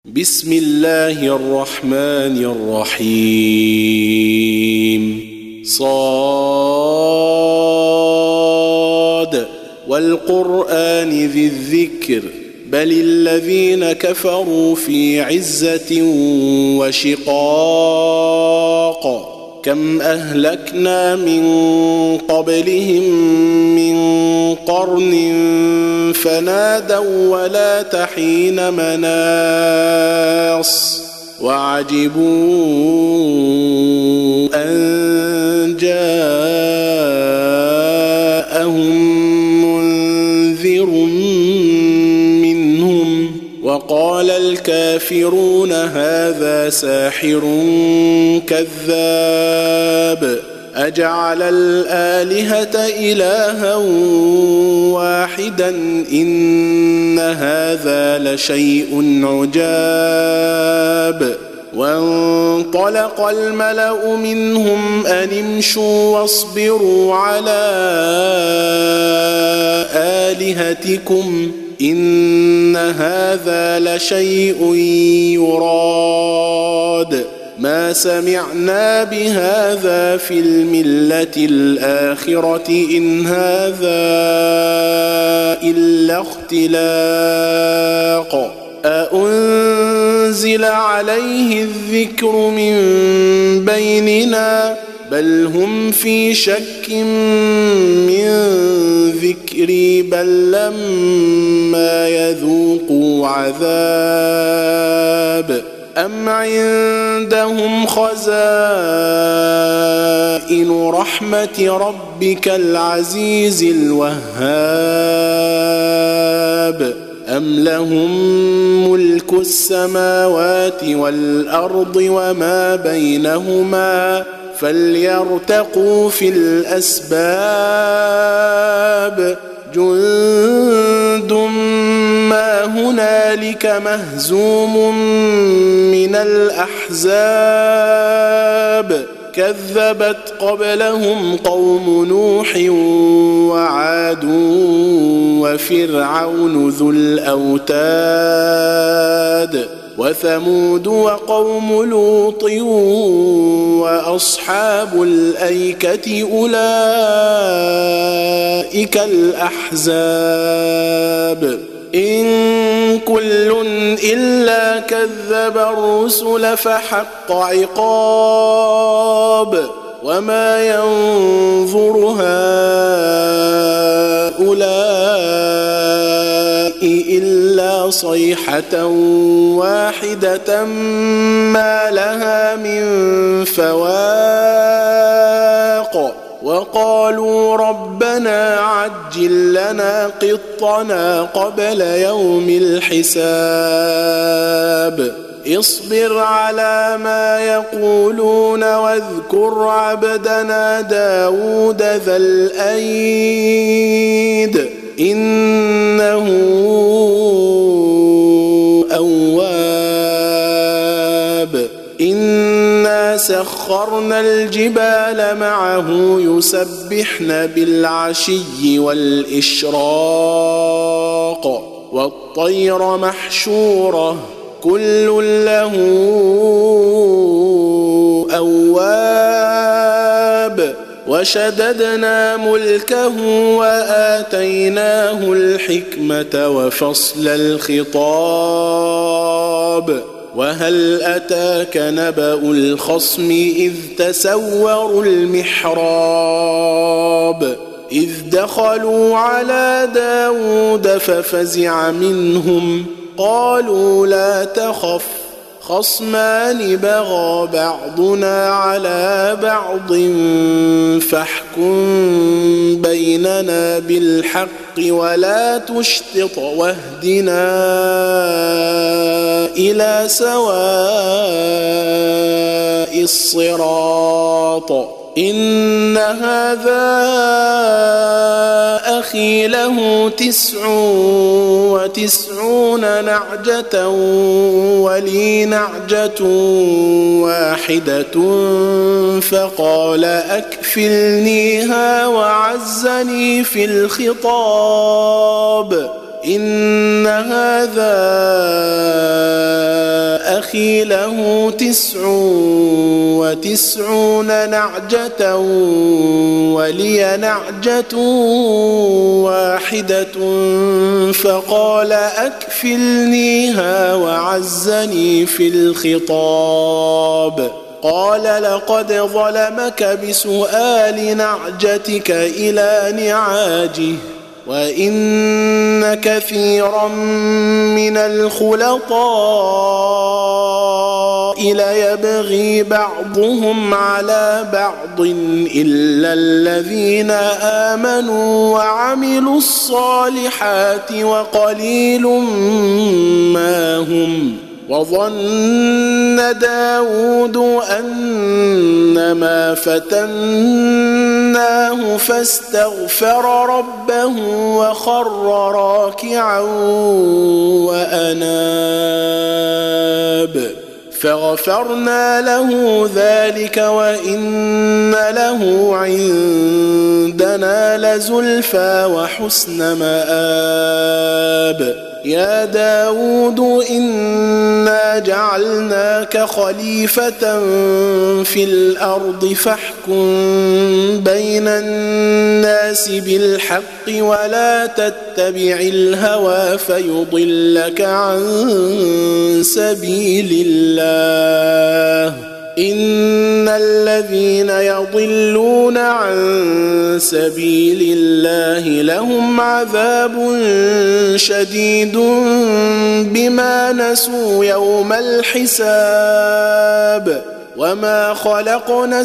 بسم الله الرحمن الرحيم صاد والقرآن ذي الذكر بل الذين كفروا في عزة وشقاق كم أهلكنا من قبلهم من قرن فنادوا ولا تحين مناص وعجبوا أن جاءهم منذر منهم وقال الكافرون هذا ساحر كذاب أجعل الآلهة إلها واحدا إن هذا لشيء عجاب وانطلق الملأ منهم أن امشوا واصبروا على آلهتكم إن هذا لشيء يراد ما سمعنا بهذا في الملة الآخرة إن هذا إلا اختلاق أأنزل عليه الذكر من بيننا بل هم في شك من ذكري بل لما يذوقوا عذاب أم عندهم خزائن رحمة ربك العزيز الوهاب أم لهم ملك السماوات والأرض وما بينهما فليرتقوا في الأسباب جند ما هنالك مهزوم من الأحزاب كذبت قبلهم قوم نوح وعاد وفرعون ذو الأوتاد وثمود وقوم لوط وأصحاب الأيكة أولئك الأحزاب إن كل إلا كذب الرسل فحق عقاب وما ينظر هؤلاء إلا صيحة واحدة ما لها من فواق وقالوا ربنا عجل لنا قطنا قبل يوم الحساب اصبر على ما يقولون واذكر عبدنا داود ذا الأيد إنه أواب إنا سخرنا الجبال معه يسبحن بالعشي والإشراق والطير محشورة كل له أواب وشددنا ملكه وآتيناه الحكمة وفصل الخطاب وهل أتاك نبأ الخصم إذ تسوروا المحراب إذ دخلوا على داود ففزع منهم قالوا لا تخف خصمان بغى بعضنا على بعض فاحكم بيننا بالحق ولا تشطط واهدنا إلى سواء الصراط إن هذا أخي له 99 نعجة ولي نعجة واحدة فقال أكفلنيها وعزني في الخطاب إن هذا أخي له 99 نعجة ولي نعجة واحدة فقال أكفلنيها وعزني في الخطاب. قال لقد ظلمك بسؤال نعجتك إلى نعاجه وإن كثيرا من الخلطاء ليبغي بعضهم على بعض إلا الذين آمنوا وعملوا الصالحات وقليل ما هم. وظن داود أنما فتناه فاستغفر ربه وخر راكعا وأناب فغفرنا له ذلك وإن له عندنا لزلفى وحسن مآب. يا داود إنا جعلناك خليفة في الأرض فاحكم بين الناس بالحق ولا تتبع الهوى فيضلك عن سبيل الله. إن الذين يضلون عن سبيل الله لهم عذاب شديد بما نسوا يوم الحساب. وما خلقنا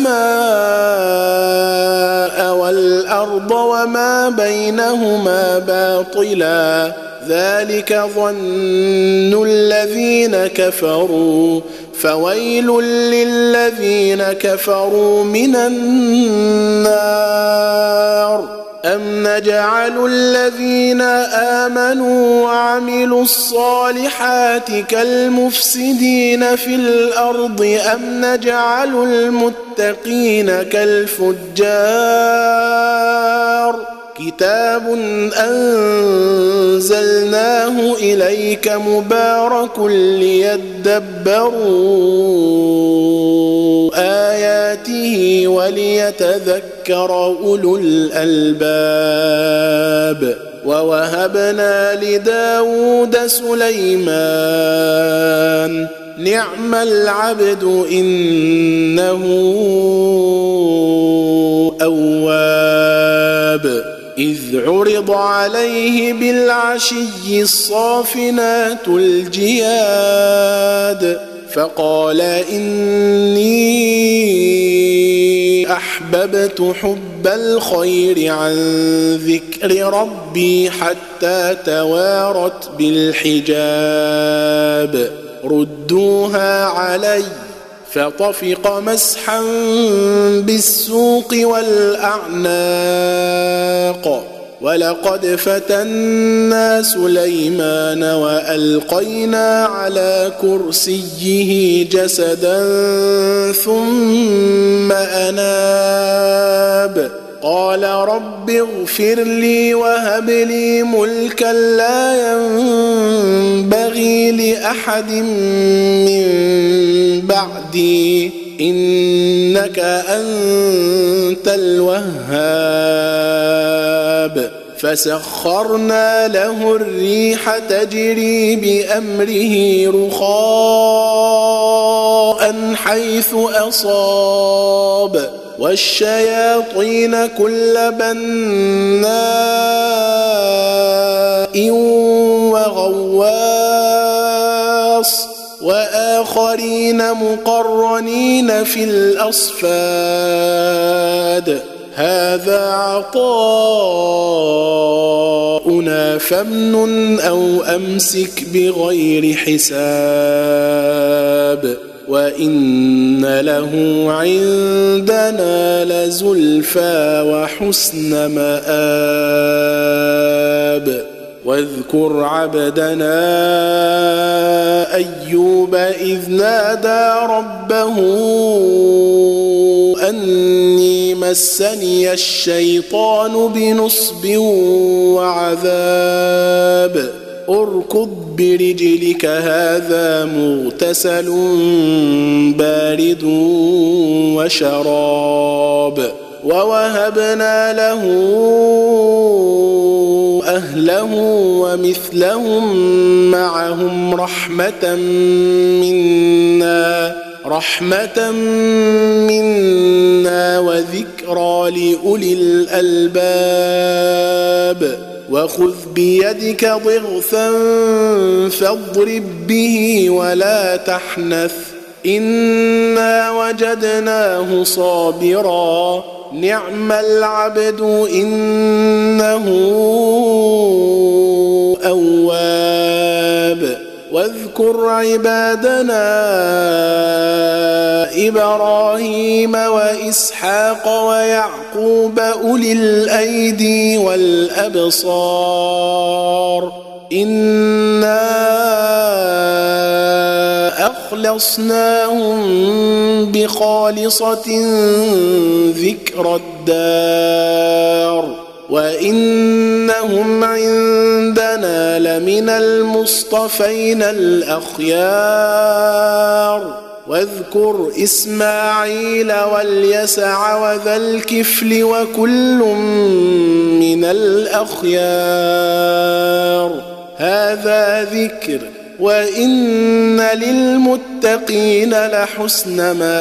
السماء والأرض وما بينهما باطلا ذلك ظن الذين كفروا فويل للذين كفروا من النار. أم نجعل الذين آمنوا وعملوا الصالحات كالمفسدين في الأرض أم نجعل المتقين كالفجار. كتاب أنزلناه إليك مبارك ليدبروا آياته وليتذكر أولو الألباب. ووهبنا لداود سليمان نعم العبد إنه أواب. إذ عرض عليه بالعشي الصافنات الجياد فقال إني أحببت حب الخير عن ذكر ربي حتى توارت بالحجاب. ردوها علي فطفق مسحا بالسوق والأعناق. ولقد فتنا سليمان وألقينا على كرسيه جسدا ثم أناب. قال رب اغفر لي وهب لي ملكا لا ينبغي لأحد من بعدي إنك أنت الوهاب. فسخرنا له الريح تجري بأمره رخاء حيث أصاب والشياطين كل بناء وغواص وآخرين مقرنين في الأصفاد. هذا عطاؤنا فامنن أو أمسك بغير حساب وإن له عندنا لزلفى وحسن مآب. واذكر عبدنا أيوب إذ نادى ربه أني مسني الشيطان بنصب وعذاب. اركض برجلك هذا مغتسل بارد وشراب ووهبنا له أهله ومثلهم معهم رحمة منا وذكرى لأولي الألباب وخذ بيدك ضغثا فاضرب به ولا تحنث إنا وجدناه صابرا نعم العبد إنه أواب واذكر عبادنا إبراهيم وإسحاق ويعقوب أولي الأيدي والأبصار إنا أخلصناهم بخالصة ذكر الدار وإنهم عندنا لمن المصطفين الأخيار واذكر إسماعيل واليسع وذا الكفل وكل من الأخيار هذا ذكر وإن للمتقين لحسن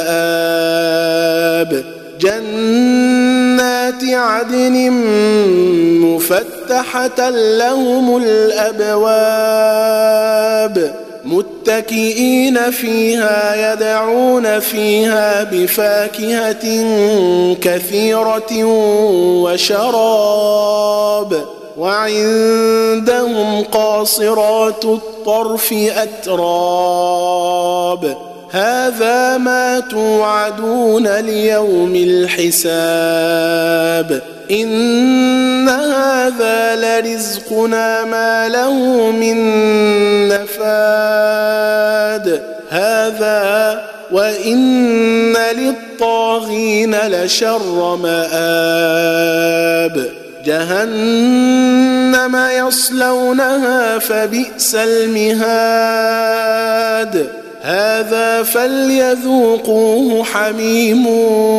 مآب جنات عدن مفتحة لهم الأبواب متكئين فيها يدعون فيها بفاكهة كثيرة وشراب وعندهم قاصرات الطرف أتراب هذا ما توعدون ليوم الحساب إن هذا لرزقنا ما له من نفاد هذا وإن للطاغين لشر مآب جهنم يصلونها فبئس المهاد هذا فليذوقوه حميم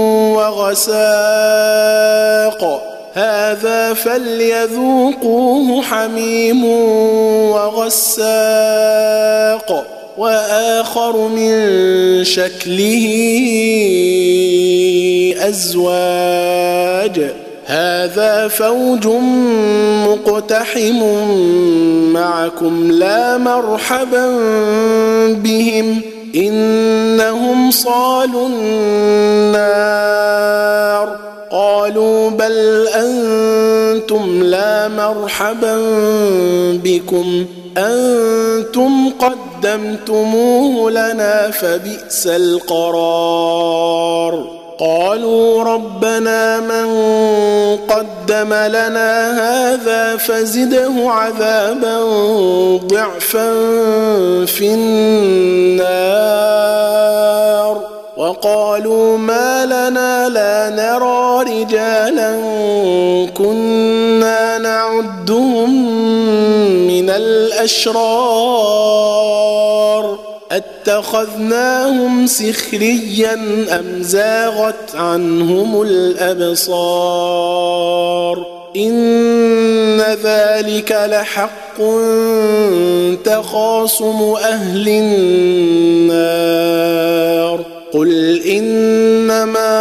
وغساق وآخر من شكله أزواج هذا فوج مقتحم معكم لا مرحبا بهم إنهم صالوا النار قالوا بل أنتم لا مرحبا بكم أنتم قدمتموه لنا فبئس القرار قالوا ربنا من قدم لنا هذا فزده عذابا ضعفا في النار وقالوا ما لنا لا نرى رجالا كنا نعدهم من الأشرار اتخذناهم سخريا أم زاغت عنهم الأبصار إن ذلك لحق تخاصم أهل النار قل إنما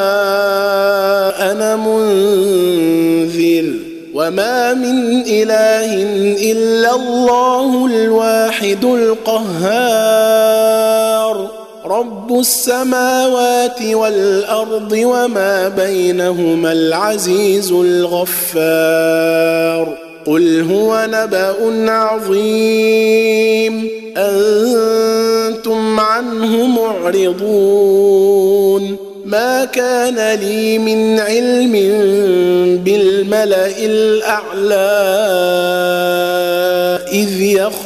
أنا منذر وما من إله إلا الله الواحد القهار رب السماوات والأرض وما بينهما العزيز الغفار قل هو نبأ عظيم أنتم عنه معرضون ما كان لي من علم بالملأ الأعلى إذ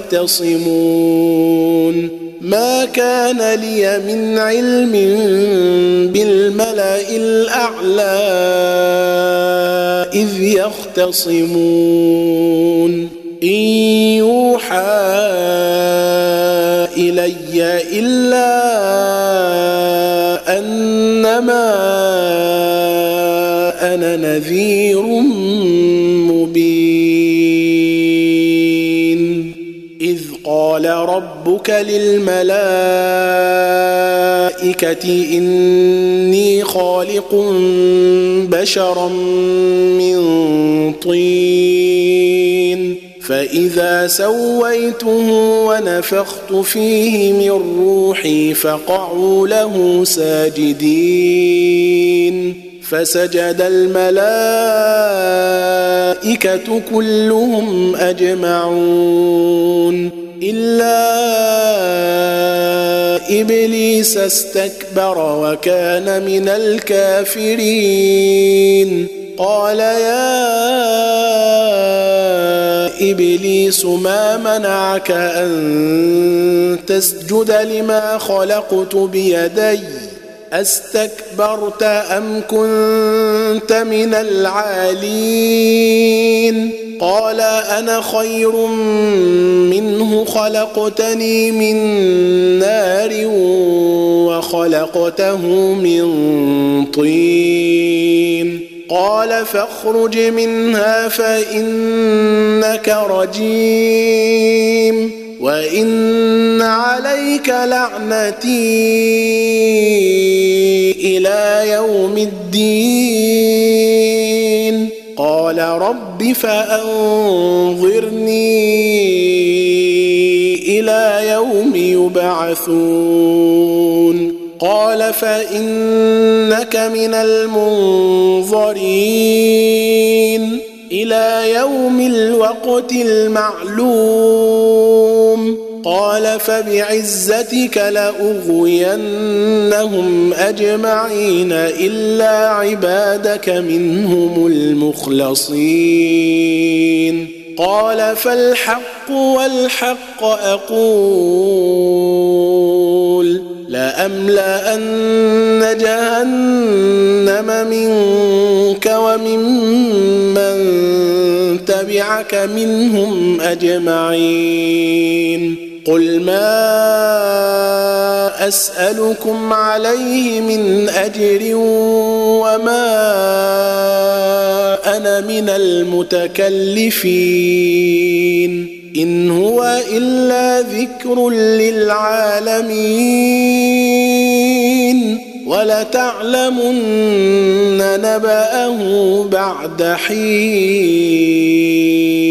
يختصمون ما كان لي من علم بالملأ الأعلى إذ يختصمون إن يوحى إلي إلا أنما أنا نذير مبين إذ قال ربك للملائكة إني خالق بشرا من طين فإذا سويته ونفخت فيه من روحي فقعوا له ساجدين فسجد الملائكة كلهم أجمعون إلا إبليس استكبر وكان من الكافرين قال يا إبليس ما منعك أن تسجد لما خلقت بيدي أستكبرت أم كنت من العالين قال أنا خير منه خلقتني من نار وخلقته من طين قال فاخرج منها فإنك رجيم وإن عليك لعنتي إلى يوم الدين قال رب فأنظرني إلى يوم يبعثون قال فإنك من المنظرين إلى يوم الوقت المعلوم قال فبعزتك لأغوينهم أجمعين إلا عبادك منهم المخلصين قال فالحق والحق أقول لأملأن جهنم منك وممن تبعك منهم أجمعين قل ما أسألكم عليه من أجر وما أنا من المتكلفين إن هو إلا ذكر للعالمين ولتعلمن نبأه بعد حين